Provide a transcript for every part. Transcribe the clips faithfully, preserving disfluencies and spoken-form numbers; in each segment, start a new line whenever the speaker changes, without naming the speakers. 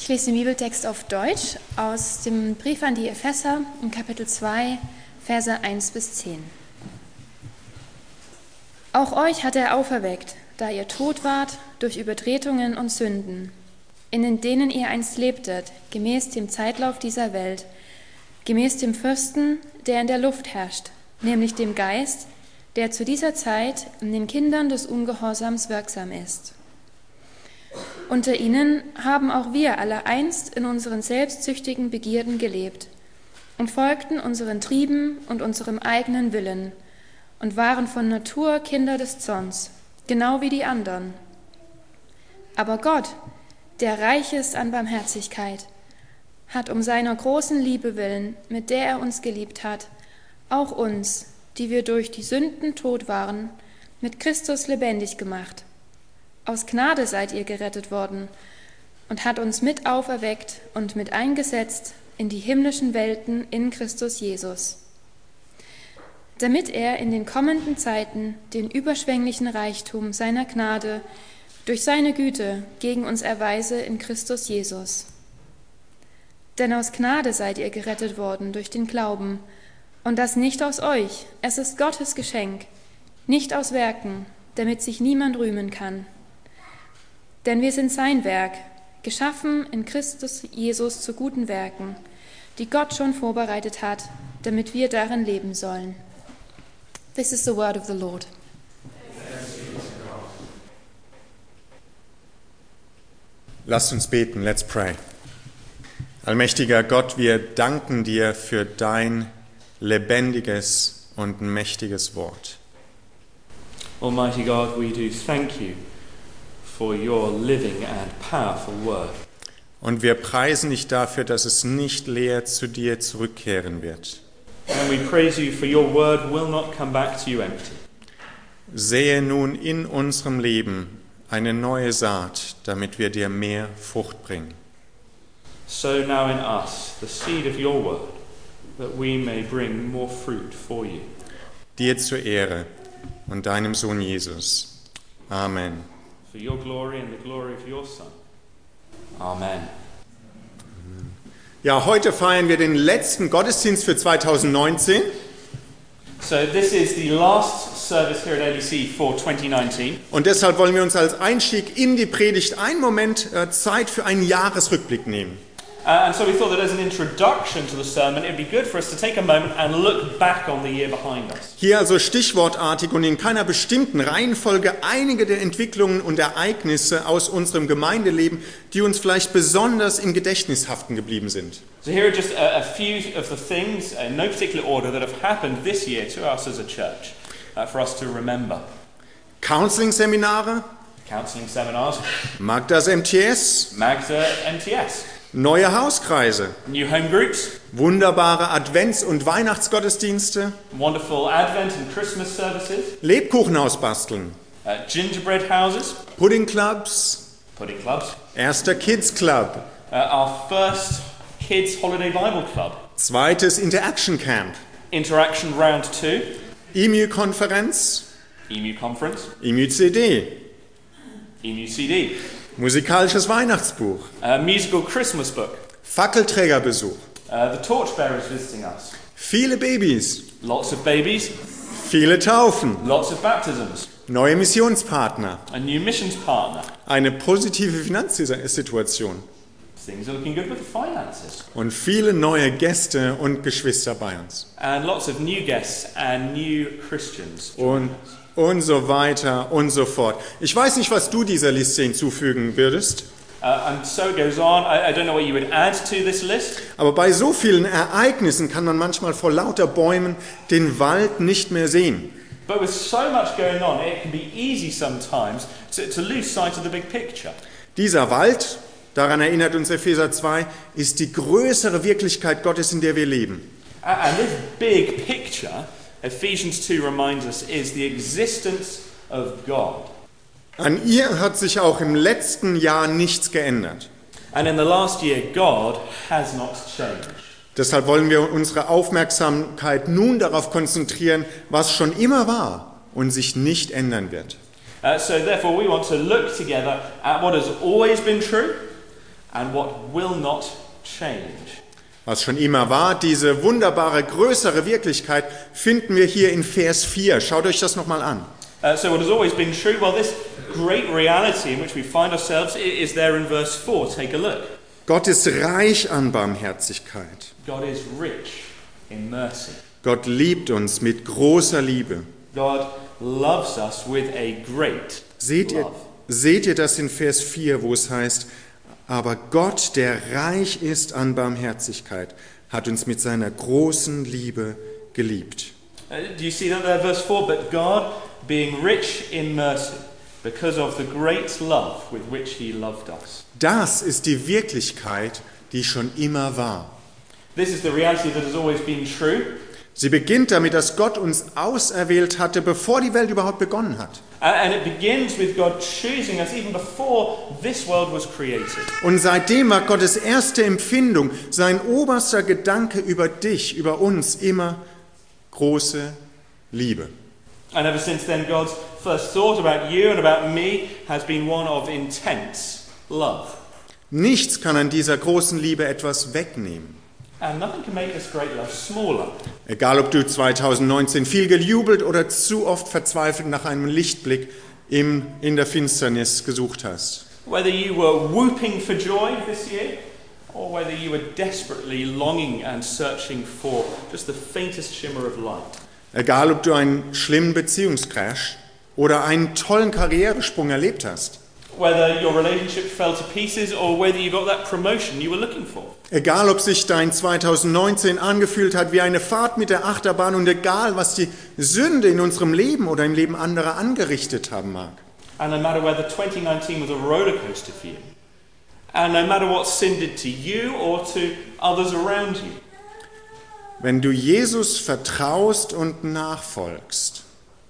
Ich lese den Bibeltext auf Deutsch aus dem Brief an die Epheser in Kapitel zwei, Verse eins bis zehn. Auch euch hat er auferweckt, da ihr tot wart durch Übertretungen und Sünden, in denen ihr einst lebtet, gemäß dem Zeitlauf dieser Welt, gemäß dem Fürsten, der in der Luft herrscht, nämlich dem Geist, der zu dieser Zeit in den Kindern des Ungehorsams wirksam ist. Unter ihnen haben auch wir alle einst in unseren selbstsüchtigen Begierden gelebt und folgten unseren Trieben und unserem eigenen Willen und waren von Natur Kinder des Zorns, genau wie die anderen. Aber Gott, der reich ist an Barmherzigkeit, hat um seiner großen Liebe willen, mit der er uns geliebt hat, auch uns, die wir durch die Sünden tot waren, mit Christus lebendig gemacht. Aus Gnade seid ihr gerettet worden und hat uns mit auferweckt und mit eingesetzt in die himmlischen Welten in Christus Jesus, damit er in den kommenden Zeiten den überschwänglichen Reichtum seiner Gnade durch seine Güte gegen uns erweise in Christus Jesus. Denn aus Gnade seid ihr gerettet worden durch den Glauben, und das nicht aus euch, es ist Gottes Geschenk, nicht aus Werken, damit sich niemand rühmen kann. Denn wir sind sein Werk, geschaffen in Christus Jesus zu guten Werken, die Gott schon vorbereitet hat, damit wir darin leben sollen. This is the word of the Lord.
Lasst uns beten, let's pray. Allmächtiger Gott, wir danken dir für dein lebendiges und mächtiges Wort.
Almighty God, we do thank you for your living and powerful word.
Und wir preisen dich dafür, dass es nicht leer zu dir zurückkehren wird.
And we praise you for your word will not come back to you empty.
Sähe nun in unserem Leben eine neue Saat, damit wir dir mehr Frucht bringen.
So now in us the seed of your word, that we may bring more fruit for you.
Dir zur Ehre und deinem Sohn Jesus. Amen.
For your glory and the glory of your Son. Amen.
Ja, heute feiern wir den letzten Gottesdienst für zweitausendneunzehn.
So this is the last service here at L E C for twenty nineteen.
Und deshalb wollen wir uns als Einstieg in die Predigt einen Moment äh, Zeit für einen Jahresrückblick nehmen.
Uh, and so we thought that as an introduction to the sermon, it would be good for us to take a moment and look back on the year behind us.
Hier also stichwortartig und in keiner bestimmten Reihenfolge einige der Entwicklungen und Ereignisse aus unserem Gemeindeleben, die uns vielleicht besonders im Gedächtnis haften geblieben sind.
So here are just a, a few of the things, in no particular order, that have happened this year to us as a church, uh, for us to remember.
Counseling-Seminare,
Counseling seminars,
Magdas M T S,
Magda M T S,
neue Hauskreise,
new home groups,
wunderbare Advents- und Weihnachtsgottesdienste,
wonderful Advent and Christmas services,
Lebkuchen ausbasteln,
uh, gingerbread houses,
Puddingclubs,
pudding clubs,
erster Kids Club,
uh, our first Kids Holiday Bible Club,
zweites Interaction Camp,
Interaction Round two,
E M U-Konferenz,
E M U Conference,
E M U-C D,
E M U C D,
musikalisches Weihnachtsbuch,
uh, musical Christmas book,
Fackelträgerbesuch,
uh, the torchbearers visiting us,
viele Babys,
lots of babies,
viele Taufen,
lots of baptisms,
neue Missionspartner,
a new missions partner.
eine positive Finanzsituation
Things are looking good with the finances.
und viele neue Gäste und Geschwister bei uns.
And lots of new guests and new Christians.
Und, und so weiter und so fort. Ich weiß nicht, was du dieser Liste hinzufügen würdest,
Uh, and so it goes on. I, I don't know what you would add to this list.
aber bei so vielen Ereignissen kann man manchmal vor lauter Bäumen den Wald nicht mehr sehen.
But with so much going on, it can be easy sometimes to, to lose sight of the big picture.
Dieser Wald, daran erinnert uns Epheser zwei, ist die größere Wirklichkeit Gottes, in der wir leben.
Uh, and this big picture, Ephesians two reminds us, is the existence of God.
An ihr hat sich auch im letzten Jahr nichts geändert.
And in the last year, God has not changed.
Deshalb wollen wir unsere Aufmerksamkeit nun darauf konzentrieren, was schon immer war und sich nicht ändern wird.
Uh, so therefore we want to look together at what has always been true and what will not change.
Was schon immer war, diese wunderbare, größere Wirklichkeit, finden wir hier in Vers vier. Schaut euch das nochmal an.
Uh, so what has always been true, well, this great reality in which we find ourselves is there in verse four. Take a look.
Gott ist reich an Barmherzigkeit.
God is rich in mercy.
Gott liebt uns mit großer Liebe.
God loves us with a great
Seht ihr,
love.
seht ihr das in Vers vier, wo es heißt, aber Gott, der reich ist an Barmherzigkeit, hat uns mit seiner großen Liebe geliebt.
Uh, do you see that there, verse four? But God, being rich in mercy, because of the great love with which he loved us.
Das ist die Wirklichkeit, die schon immer war.
This is the reality that has always been true.
Sie beginnt damit, dass Gott uns auserwählt hatte, bevor die Welt überhaupt begonnen hat.
And it begins with God choosing us even before this world was created.
Und seitdem war Gottes erste Empfindung, sein oberster Gedanke über dich, über uns immer große Liebe.
And ever since then, God's first thought about you and about me has been one of intense love.
Nichts kann an dieser großen Liebe etwas wegnehmen.
And nothing can make this great love smaller.
Egal, ob du zweitausendneunzehn viel gejubelt oder zu oft verzweifelt nach einem Lichtblick im, in der Finsternis gesucht hast.
Whether you were whooping for joy this year, or whether you were desperately longing and searching for just the faintest shimmer of light.
Egal, ob du einen schlimmen Beziehungscrash oder einen tollen Karrieresprung erlebt hast.
Whether your relationship fell to pieces or whether you got that promotion you were looking for.
Egal, ob sich dein zweitausendneunzehn angefühlt hat wie eine Fahrt mit der Achterbahn und egal, was die Sünde in unserem Leben oder im Leben anderer angerichtet haben mag.
And no matter whether twenty nineteen was a roller coaster for you. And no matter what sin did to you or to others around you.
Wenn du Jesus vertraust und nachfolgst,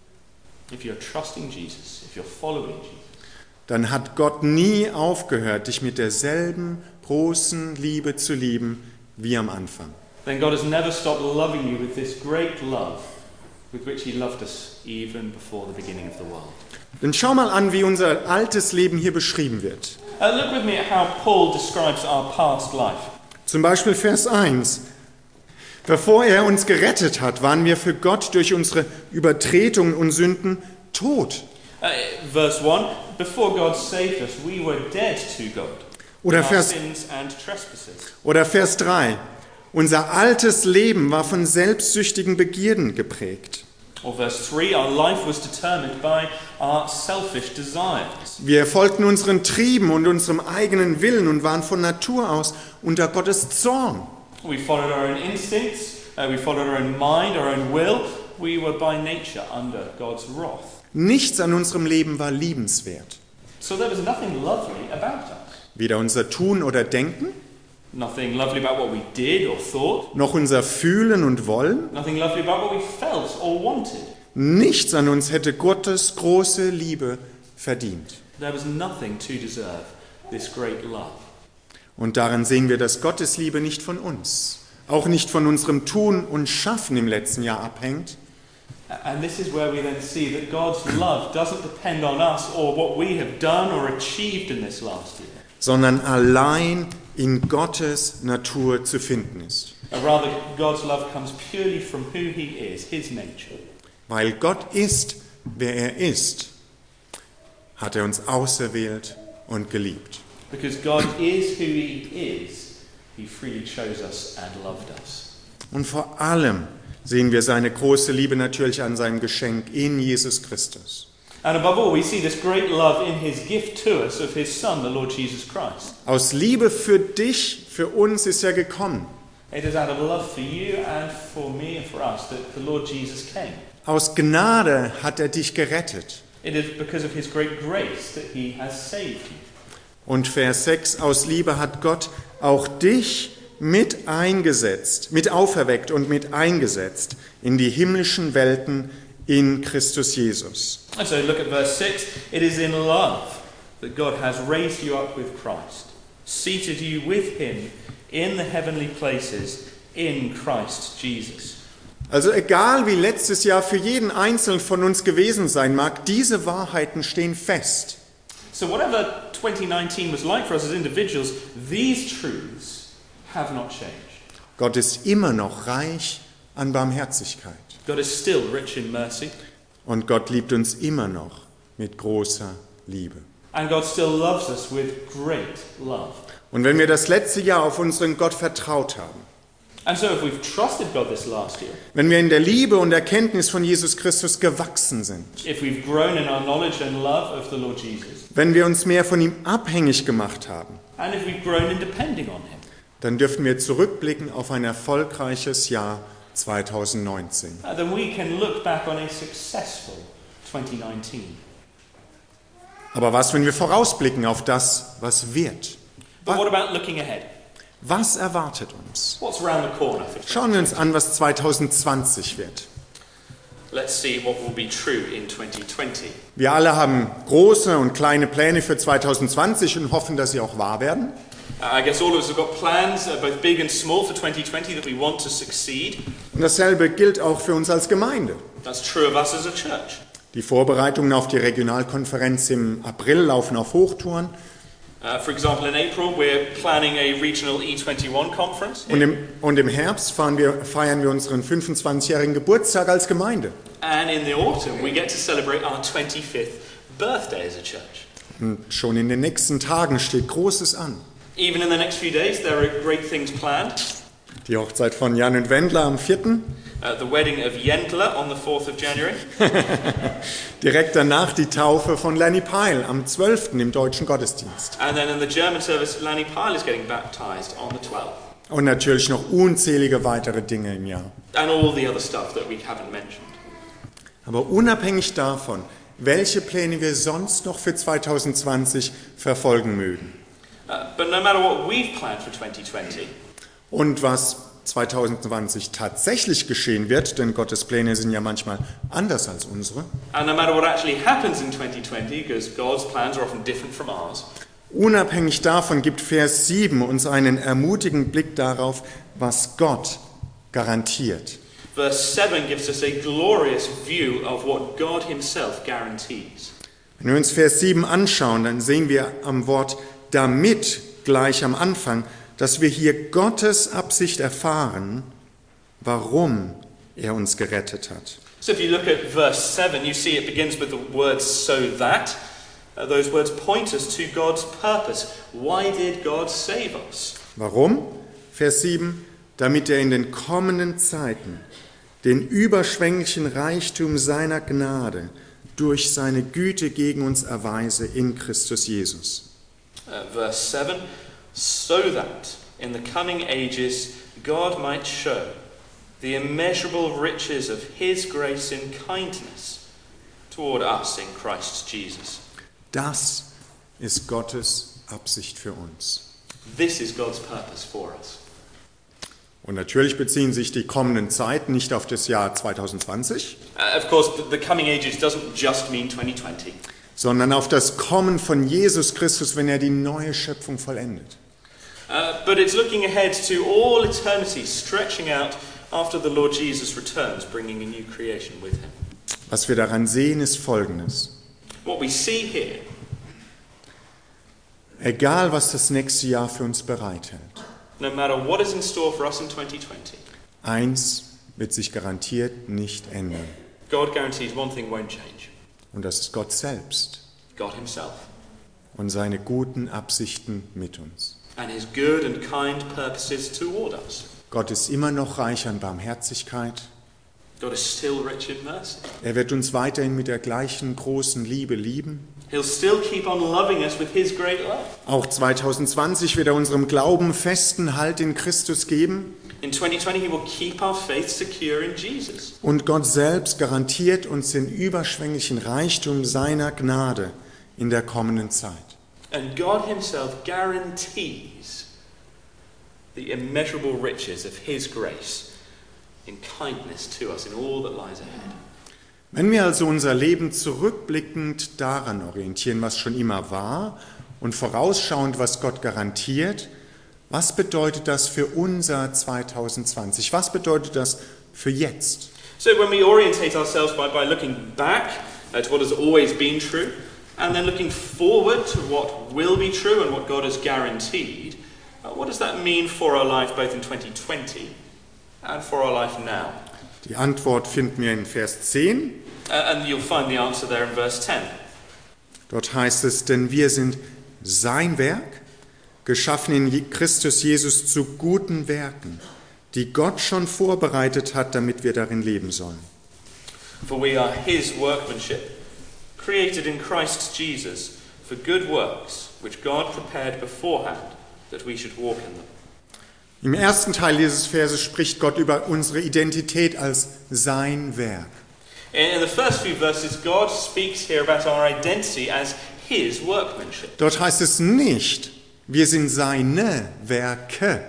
If you're trusting Jesus, if you're following Jesus,
dann hat Gott nie aufgehört, dich mit derselben großen Liebe zu lieben wie am Anfang.
then God has never stopped loving you with this great love with which he loved us even before the beginning of the world.
Dann schau mal an, wie unser altes Leben hier beschrieben wird.
Uh, look with me at how Paul describes our past life.
Zum Beispiel Vers eins. Bevor er uns gerettet hat, waren wir für Gott durch unsere Übertretungen und Sünden tot.
Uh, verse one, before God saved us, we were dead to God.
Oder
in our
Vers,
sins and trespasses.
oder Vers drei. Unser altes Leben war von selbstsüchtigen Begierden geprägt.
Or verse three, our life was determined by our selfish desires.
Wir folgten unseren Trieben und unserem eigenen Willen und waren von Natur aus unter Gottes Zorn.
We followed our own instincts, uh, we followed our own mind, our own will. We were by nature under God's wrath.
Nichts an unserem Leben war liebenswert.
So there was nothing lovely about us.
Weder unser Tun oder Denken,
Nothing lovely about what we did or thought.
noch unser Fühlen und Wollen.
Nothing lovely about what we felt or wanted.
Nichts an uns hätte Gottes große Liebe verdient.
There was nothing to deserve this great love.
Und daran sehen wir, dass Gottes Liebe nicht von uns, auch nicht von unserem Tun und Schaffen im letzten Jahr abhängt,
And this is where we then see that God's love doesn't depend on us or what we have done or achieved in this last year.
sondern allein in Gottes Natur zu finden ist.
But rather, God's love comes purely from who he is, his nature.
Weil Gott ist, wer er ist, hat er uns auserwählt und geliebt.
Because God is who he is, he freely chose us and loved us.
Und vor allem sehen wir seine große Liebe natürlich an seinem Geschenk in Jesus Christus.
And above all, we see this great love in his gift to us of his Son, the Lord Jesus Christ.
Aus Liebe für dich, für uns ist er gekommen.
It is out of love for you and for me and for us that the Lord Jesus came.
Aus Gnade hat er dich gerettet.
It is because of his great grace that he has saved you.
Und Vers sechs, aus Liebe hat Gott auch dich mit eingesetzt, mit auferweckt und mit eingesetzt in die himmlischen Welten in Christus Jesus.
And so look at verse six. It is in love that God has raised you up with Christ, seated you with him in the heavenly places in Christ Jesus.
Also egal wie letztes Jahr für jeden Einzelnen von uns gewesen sein mag, diese Wahrheiten stehen fest.
So whatever twenty nineteen was like for us as individuals, these truths have not changed.
Gott ist immer noch reich an Barmherzigkeit.
God is still rich in mercy.
Und Gott liebt uns immer noch mit großer Liebe.
And God still loves us with great love.
Und wenn wir das letzte Jahr auf unseren Gott vertraut haben,
And so if we've trusted God this last year,
wenn wir in der Liebe und Erkenntnis von Jesus Christus gewachsen sind,
if we've grown in our knowledge and love of the Lord Jesus,
wenn wir uns mehr von ihm abhängig gemacht haben,
and if we've grown in depending on him,
dann dürfen wir zurückblicken auf ein erfolgreiches Jahr zwanzig neunzehn.
uh, then we can look back on a successful twenty nineteen.
Aber was, wenn wir vorausblicken auf das, was wird?
But what about looking ahead?
Was erwartet uns?
What's around the corner for
Schauen wir uns an, was zwanzig zwanzig wird.
Let's see what will be true in twenty twenty.
Wir alle haben große und kleine Pläne für zwanzig zwanzig und hoffen, dass sie auch wahr werden.
Uh, I guess all of us have got plans, uh, both big and small, for twenty twenty that we want to succeed.
Und dasselbe gilt auch für uns als Gemeinde.
That's true of us as a church.
Die Vorbereitungen auf die Regionalkonferenz im April laufen auf Hochtouren.
Uh, for example, in April we're planning a regional E twenty-one conference.
Und im, und im Herbst fahren wir, feiern wir unseren fünfundzwanzigjährigen Geburtstag als Gemeinde.
And in the autumn we get to celebrate our twenty-fifth birthday as a church.
Und schon in den nächsten Tagen steht Großes an.
Even in the next few days there are great things planned.
Die Hochzeit von Jan und Wendler am vierten
Uh, the wedding of Jendler on the fourth of January.
Direkt danach die Taufe von Lenny Pyle am zwölften im deutschen Gottesdienst.
And then in the German service, Lanny Pyle is getting baptized on the twelfth.
Und natürlich noch unzählige weitere Dinge im Jahr.
And all the other stuff that we haven't mentioned.
Aber unabhängig davon, welche Pläne wir sonst noch für zwanzig zwanzig verfolgen mögen
Uh, but no matter what we've planned for twenty twenty,
und was zwanzig zwanzig tatsächlich geschehen wird, denn Gottes Pläne sind ja manchmal anders als unsere,
and no matter what actually happens in twenty twenty, because God's plans are often different from ours,
unabhängig davon gibt Vers sieben uns einen ermutigenden Blick darauf, was Gott garantiert.
verse seven gives us a glorious view of what God himself guarantees.
Wenn wir uns Vers sieben anschauen, dann sehen wir am Wort damit gleich am Anfang, dass wir hier Gottes Absicht erfahren, warum er uns gerettet hat.
So if you look at verse seven, you see it begins with the words so that. Uh, those words point us to God's purpose. Why did God save us?
Warum? Vers sieben, damit er in den kommenden Zeiten den überschwänglichen Reichtum seiner Gnade durch seine Güte gegen uns erweise in Christus Jesus.
Uh, verse seven, so that in the coming ages God might show the immeasurable riches of his grace and kindness toward us in Christ Jesus.
Das ist Gottes Absicht für uns.
This is God's purpose for us.
Und natürlich beziehen sich die kommenden Zeiten nicht auf das Jahr zwanzig zwanzig,
Uh, of course, the, the coming ages doesn't just mean twenty twenty.
sondern auf das Kommen von Jesus Christus, wenn er die neue Schöpfung vollendet.
Uh, but it's looking ahead to all eternity, stretching out after the Lord Jesus returns, bringing a new creation with him.
Was wir daran sehen, ist Folgendes.
What we see here,
Egal, was das nächste Jahr für uns bereithält,
no matter what is in store for us in twenty twenty,
eins wird sich garantiert nicht ändern.
God guarantees one thing won't change.
Und das ist Gott selbst
God himself.
und seine guten Absichten mit uns.
And his good and kind purposes toward us.
Gott ist immer noch reich an Barmherzigkeit.
God is still rich in mercy.
Er wird uns weiterhin mit der gleichen großen Liebe lieben.
He'll still keep on loving us with his great love.
Auch zwanzig zwanzig wird er unserem Glauben festen Halt in Christus geben.
In twenty twenty, he will keep our faith secure in Jesus.
Und Gott selbst garantiert uns den überschwänglichen Reichtum seiner Gnade in der kommenden Zeit.
And God himself guarantees the immeasurable riches of his grace in kindness to us in all that lies ahead.
Wenn wir also unser Leben zurückblickend daran orientieren, was schon immer war, und vorausschauend, was Gott garantiert, was bedeutet das für unser zwanzig zwanzig? Was bedeutet das für jetzt?
So when we orientate ourselves by, by looking back at what has always been true, And then looking forward to what will be true and what God has guaranteed, uh, what does that mean for our life both in twenty twenty and for our life now?
Die Antwort finden wir in Vers zehn.
Uh, and you'll find the answer there in verse ten.
Dort heißt es, denn wir sind sein Werk, geschaffen in Christus Jesus zu guten Werken, die Gott schon vorbereitet hat, damit wir darin leben sollen.
For we are his workmanship, created in Christ Jesus for good works, which God prepared beforehand, that we should walk in them.
Im ersten Teil dieses Verses spricht Gott über unsere Identität als sein Werk.
In the first few verses, God speaks here about our identity as his workmanship.
Dort heißt es nicht, wir sind seine Werke.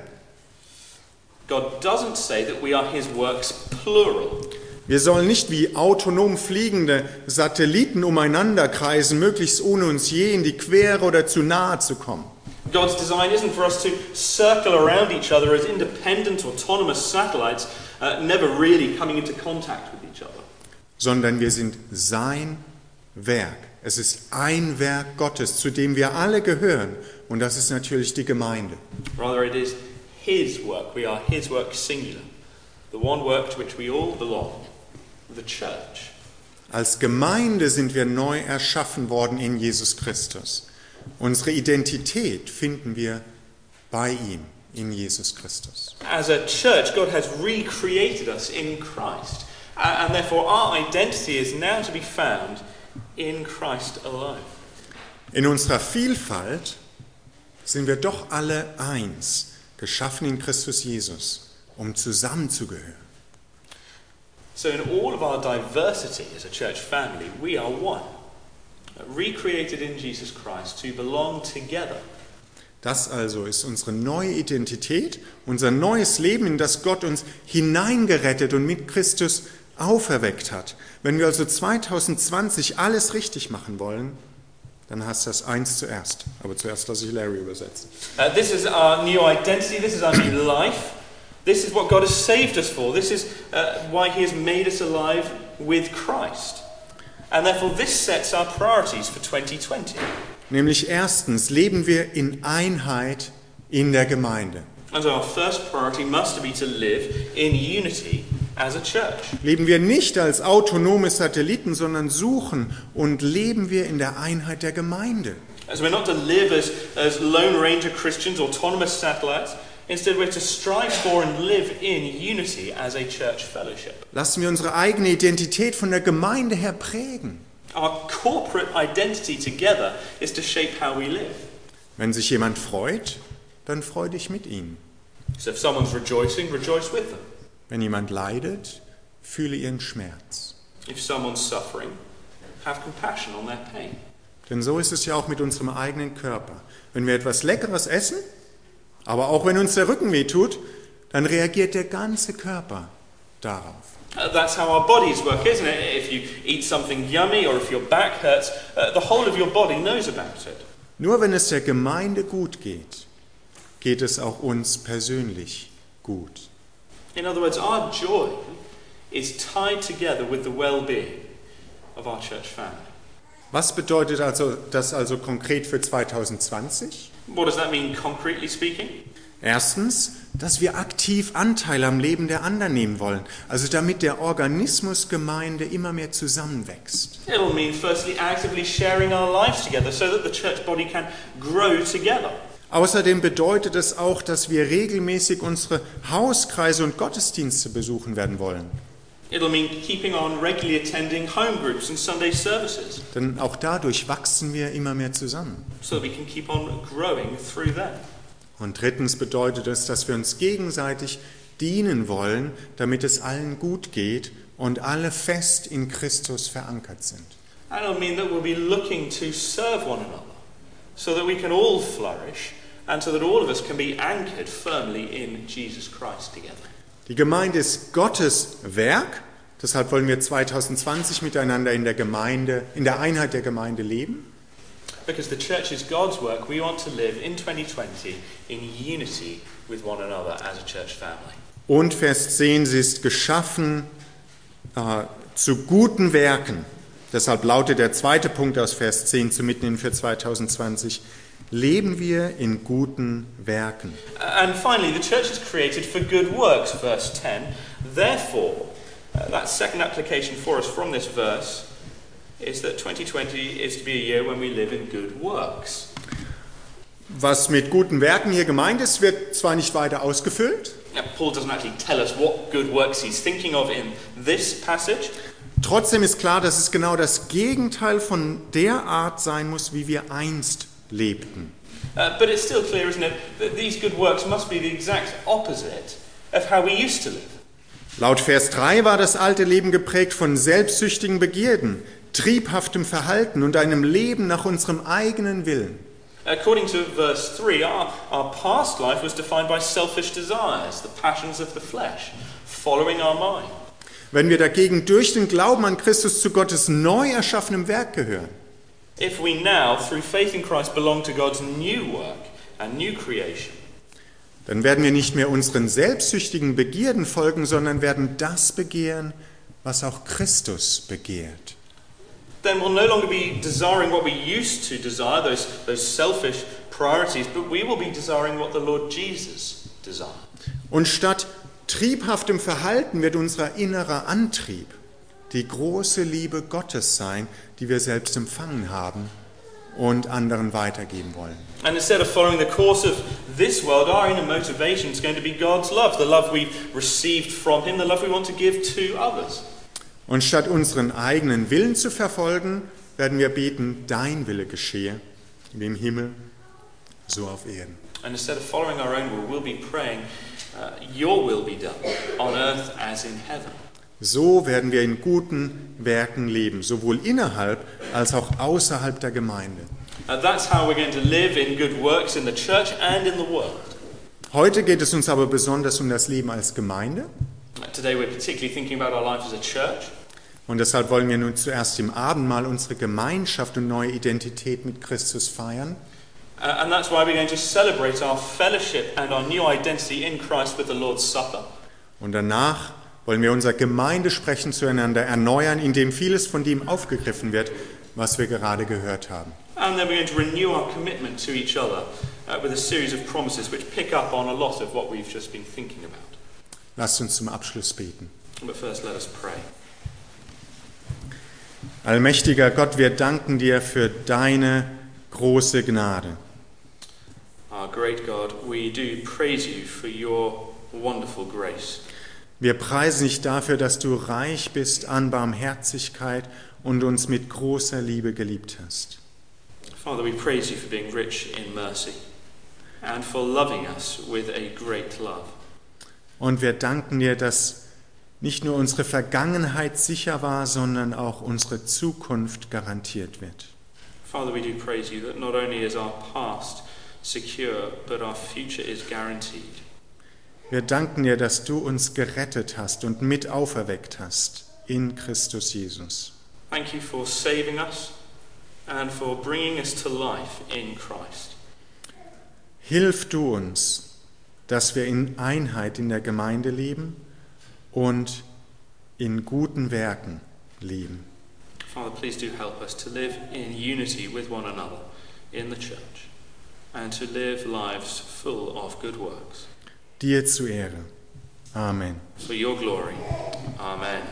God doesn't say that we are his works, plural.
Wir sollen nicht wie autonom fliegende Satelliten umeinander kreisen, möglichst ohne uns je in die Quere oder zu nahe zu kommen.
God's design isn't for us to circle around each other as independent, autonomous satellites, uh, never really coming into contact with each other.
Sondern wir sind sein Werk. Es ist ein Werk Gottes, zu dem wir alle gehören. Und das ist natürlich die Gemeinde.
Rather, it is his work. We are his work singular. The one work to which we all belong. The church.
Als Gemeinde sind wir neu erschaffen worden in Jesus Christus. Unsere Identität finden wir bei ihm, in Jesus Christus.
As a church, God has recreated us in Christ. And therefore our identity is now to be found in Christ alone.
In unserer Vielfalt sind wir doch alle eins, geschaffen in Christus Jesus, um zusammenzugehören.
So in all of our diversity as a church family, we are one, recreated in Jesus Christ to belong together.
Das also ist unsere neue Identität, unser neues Leben, in das Gott uns hineingerettet und mit Christus auferweckt hat. Wenn wir also zwanzig zwanzig alles richtig machen wollen, dann heißt das eins zuerst. Aber zuerst lasse ich Larry übersetzen.
Uh, this is our new identity, this is our new life. This is what God has saved us for. This is uh, why he has made us alive with Christ. And therefore this sets our priorities for twenty twenty.
Nämlich erstens leben wir in Einheit in der Gemeinde.
And so our first priority must be to live in unity as a church.
Leben wir nicht als autonome Satelliten, sondern suchen und leben wir in der Einheit der Gemeinde.
So we're not to live as, as Lone Ranger Christians, autonomous satellites. Instead, we're to strive for and live in unity as a church fellowship.
Lassen wir unsere eigene Identität von der Gemeinde her prägen.
Our corporate identity together is to shape how we live.
Wenn sich jemand freut, dann freu dich mit ihm.
So if someone's rejoicing, rejoice with them.
Wenn jemand leidet, fühle ihren Schmerz.
If someone's suffering, have compassion on their pain.
Denn so ist es ja auch mit unserem eigenen Körper. Wenn wir etwas Leckeres essen, aber auch wenn uns der Rücken wehtut, dann reagiert der ganze Körper darauf.
Uh, that's how our bodies work, isn't it? If you eat something yummy or if your back hurts, uh, the whole of your body knows about it.
Nur wenn es der Gemeinde gut geht, geht es auch uns persönlich gut.
In other words, our joy is tied together with the well-being of our church family.
Was bedeutet also das also konkret für zwanzig zwanzig?
What does that mean, concretely speaking?
Erstens, dass wir aktiv Anteil am Leben der anderen nehmen wollen, also damit der Organismus Gemeinde immer mehr zusammenwächst.
It'll mean firstly actively sharing our lives together so that the church body can grow together.
Außerdem bedeutet es auch, dass wir regelmäßig unsere Hauskreise und Gottesdienste besuchen werden wollen.
It'll mean keeping on regularly attending home groups and Sunday services.
Denn auch dadurch wachsen wir immer mehr zusammen.
So that we can keep on growing through them.
Und drittens bedeutet es, dass wir uns gegenseitig dienen wollen, damit es allen gut geht und alle fest in Christus verankert sind.
And it'll mean that we'll be looking to serve one another so that we can all flourish and so that all of us can be anchored firmly in Jesus Christ together.
Die Gemeinde ist Gottes Werk, deshalb wollen wir zwanzig zwanzig miteinander in der Gemeinde, in der Einheit der Gemeinde leben.
Because the church is God's work, we want to live in twenty twenty in unity with one another as a church family.
Und Vers zehn, sie ist geschaffen äh, zu guten Werken. Deshalb lautet der zweite Punkt aus Vers zehn zu Mitnehmen für zwanzig zwanzig, leben wir in guten Werken.
And finally, the church is created for good works, verse ten. Therefore, uh, that second application for us from this verse is that twenty twenty is to be a year when we live in good works.
Was mit guten Werken hier gemeint ist, wird zwar nicht weiter ausgefüllt.
Now, Paul doesn't actually tell us what good works he's thinking of in this passage.
Trotzdem ist klar, dass es genau das Gegenteil von der Art sein muss, wie wir einst lebten.
Uh, but it's still clear, isn't it, that these good works must be the exact opposite of how we used to live.
Laut Vers drei war das alte Leben geprägt von selbstsüchtigen Begierden, triebhaftem Verhalten und einem Leben nach unserem eigenen Willen.
According to verse three, our, our past life was defined by selfish desires, the passions of the flesh, following our mind.
Wenn wir dagegen durch den Glauben an Christus zu Gottes neu erschaffenem Werk gehören,
If we now, through faith in Christ, belong to God's new work and new creation,
dann werden wir nicht mehr unseren selbstsüchtigen Begierden folgen, sondern werden das begehren, was auch Christus begehrt.
then we'll no longer be desiring what we used to desire, those, those selfish priorities, but we will be desiring what the Lord Jesus desired.
Und statt triebhaftem Verhalten wird unser innerer Antrieb die große Liebe Gottes sein, die wir selbst empfangen haben und anderen weitergeben wollen.
And instead of following the course of this world, our inner motivation is going to be God's love, the love we've received from Him, the love we want to give to others.
Und statt unseren eigenen Willen zu verfolgen, werden wir beten, dein Wille geschehe, wie im Himmel, so auf Erden.
And instead of following our own will, we'll be praying, uh, your will be done, on earth as in heaven.
So werden wir in guten Werken leben, sowohl innerhalb als auch außerhalb der Gemeinde.
Uh, that's how we're going to live in good works in the church and in the world.
Heute geht es uns aber besonders um das Leben als Gemeinde.
Uh, today we're particularly thinking about our life as a church.
Und deshalb wollen wir nun zuerst im Abendmahl unsere Gemeinschaft und neue Identität mit Christus feiern.
Uh, and that's why we're going to celebrate our fellowship and our new identity in Christ with the Lord's Supper.
Und danach wollen wir unser Gemeindesprechen zueinander erneuern, indem vieles von dem aufgegriffen wird, was wir gerade gehört haben.
And then we're going to renew our commitment to each other uh, with a series of promises which pick up on a lot of what we've just been thinking about.
Lasst uns zum Abschluss beten.
But first let us pray.
Allmächtiger Gott, wir danken dir für deine große Gnade.
Our great God, we do praise you for your wonderful grace.
Wir preisen dich dafür, dass du reich bist an Barmherzigkeit und uns mit großer Liebe geliebt hast.
Father, we praise you for being rich in mercy and for loving us with a great love.
Und wir danken dir, dass nicht nur unsere Vergangenheit sicher war, sondern auch unsere Zukunft garantiert wird.
Father, we do praise you that not only is our past secure, but our future is guaranteed.
Wir danken dir, dass du uns gerettet hast und mit auferweckt hast in Christus Jesus.
Thank you for saving us and for bringing us to life in Christ.
Hilf du uns, dass wir in Einheit in der Gemeinde leben und in guten Werken leben.
Father, please do help us to live in unity with one another in the church and to live lives full of good works.
Dir zu Ehre. Amen.
For your glory. Amen.